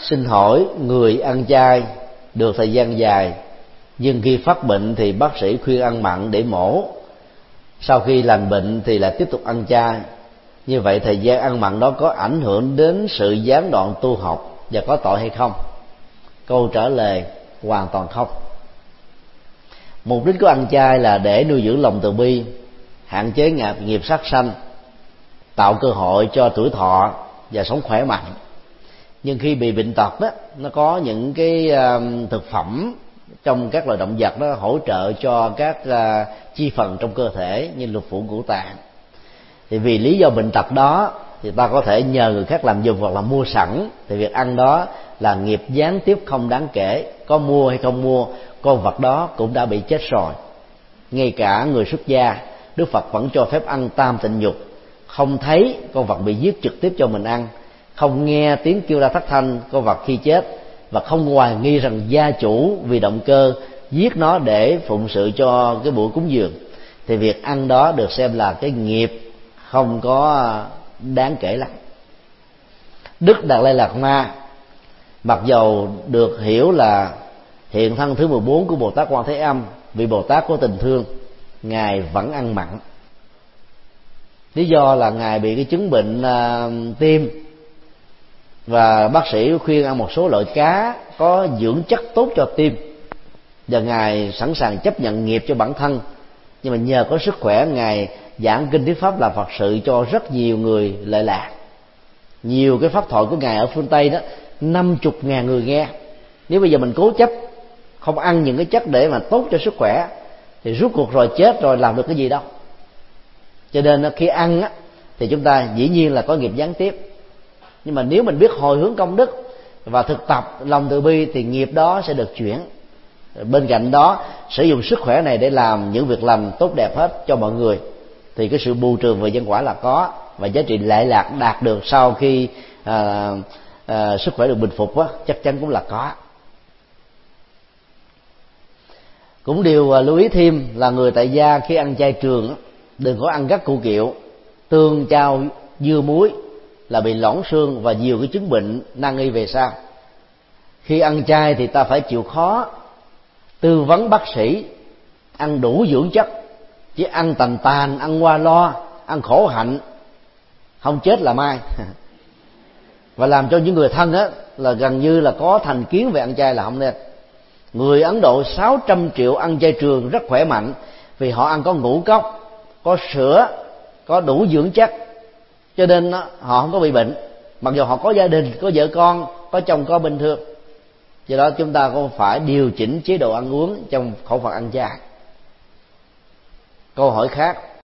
Xin hỏi, người ăn chay được thời gian dài, nhưng khi phát bệnh thì bác sĩ khuyên ăn mặn để mổ, sau khi lành bệnh thì lại tiếp tục ăn chay. Như vậy thời gian ăn mặn đó có ảnh hưởng đến sự gián đoạn tu học và có tội hay không? Câu trả lời hoàn toàn không. Mục đích của ăn chay là để nuôi dưỡng lòng từ bi, hạn chế nghiệp sát sanh, tạo cơ hội cho tuổi thọ và sống khỏe mạnh. Nhưng khi bị bệnh tật đó, nó có những cái thực phẩm trong các loài động vật nó hỗ trợ cho các chi phần trong cơ thể như lục phủ ngũ tạng. Thì vì lý do bệnh tật đó thì ta có thể nhờ người khác làm dùng hoặc là mua sẵn, thì việc ăn đó là nghiệp gián tiếp không đáng kể. Có mua hay không mua, con vật đó cũng đã bị chết rồi. Ngay cả người xuất gia, Đức Phật vẫn cho phép ăn tam tịnh nhục, không thấy con vật bị giết trực tiếp cho mình ăn, không nghe tiếng kêu la thất thanh con vật khi chết, và không hoài nghi rằng gia chủ vì động cơ giết nó để phụng sự cho cái buổi cúng dường. Thì việc ăn đó được xem là cái nghiệp không có đáng kể lắm. Đức Đạt Lai Lạt Ma mặc dầu được hiểu là hiện thân thứ 14 của Bồ Tát Quan Thế Âm, vị Bồ Tát có tình thương, ngài vẫn ăn mặn. Lý do là ngài bị cái chứng bệnh tim, và bác sĩ khuyên ăn một số loại cá có dưỡng chất tốt cho tim, và ngài sẵn sàng chấp nhận nghiệp cho bản thân. Nhưng mà nhờ có sức khỏe, ngài giảng kinh thuyết pháp làm Phật sự cho rất nhiều người lợi lạc. Nhiều cái pháp thoại của ngài ở phương Tây đó 50.000 người nghe. Nếu bây giờ mình cố chấp không ăn những cái chất để mà tốt cho sức khỏe thì rốt cuộc rồi chết rồi làm được cái gì đâu. Cho nên khi ăn á, thì chúng ta dĩ nhiên là có nghiệp gián tiếp. Nhưng mà nếu mình biết hồi hướng công đức và thực tập lòng từ bi thì nghiệp đó sẽ được chuyển. Bên cạnh đó, sử dụng sức khỏe này để làm những việc làm tốt đẹp hết cho mọi người, thì cái sự bù trừ về nhân quả là có, và giá trị lệ lạc đạt được sau khi sức khỏe được bình phục á, chắc chắn cũng là có. Cũng điều lưu ý thêm là người tại gia khi ăn chay trường đừng có ăn các củ kiệu, tương, chao, dưa, muối, là bị loãng xương và nhiều cái chứng bệnh nan y về sau. Khi ăn chay thì ta phải chịu khó tư vấn bác sĩ ăn đủ dưỡng chất, chứ ăn tàn tàn, ăn qua lo, ăn khổ hạnh, không chết là mai. Và làm cho những người thân á là gần như là có thành kiến về ăn chay là không nên. Người Ấn Độ 600 triệu ăn chay trường rất khỏe mạnh, vì họ ăn có ngũ cốc, có sữa, có đủ dưỡng chất, cho nên họ không có bị bệnh, mặc dù họ có gia đình, có vợ con, có chồng con bình thường. Do đó chúng ta cũng phải điều chỉnh chế độ ăn uống trong khẩu phần ăn chay. Câu hỏi khác: